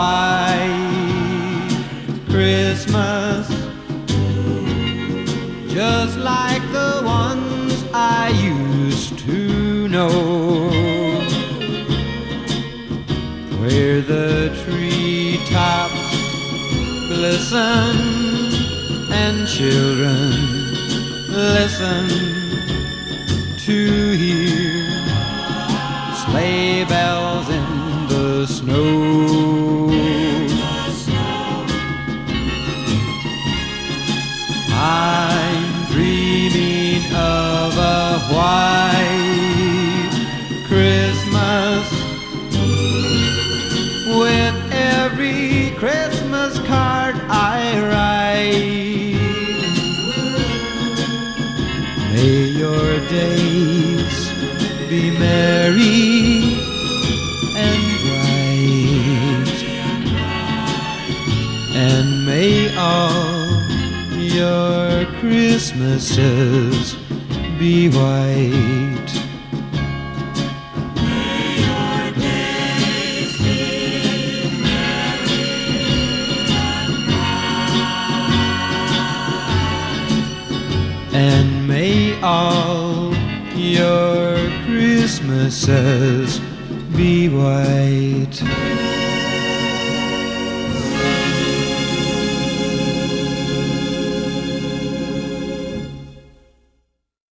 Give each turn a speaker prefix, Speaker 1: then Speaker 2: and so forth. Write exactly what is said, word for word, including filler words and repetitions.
Speaker 1: white Christmas, just like the ones I used to know, where the treetops glisten and children listen to hear sleigh bells in the snow. I'm dreaming of a white Christmas, with every Christmas card I write. May your days be merry and bright, and may all your Christmases be white.
Speaker 2: May your days be merry and bright,
Speaker 1: And may all your Christmases be white.